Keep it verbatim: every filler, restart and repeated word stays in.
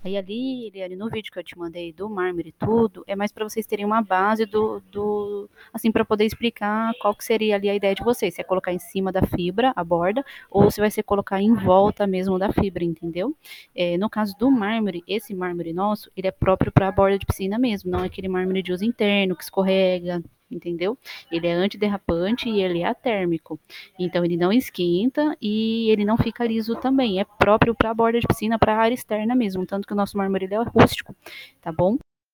Aí ali, Eliane, no vídeo que eu te mandei do mármore e tudo, é mais para vocês terem uma base do, do assim, para poder explicar qual que seria ali a ideia de vocês, se é colocar em cima da fibra, a borda, ou se vai ser colocar em volta mesmo da fibra, entendeu? É, no caso do mármore, esse mármore nosso, ele é próprio para a borda de piscina mesmo, não é aquele mármore de uso interno que escorrega, entendeu? Ele é antiderrapante e ele é atérmico. Então ele não esquenta e ele não fica liso também. É próprio para a borda de piscina, para a área externa mesmo. Tanto que o nosso mármore é rústico, tá bom?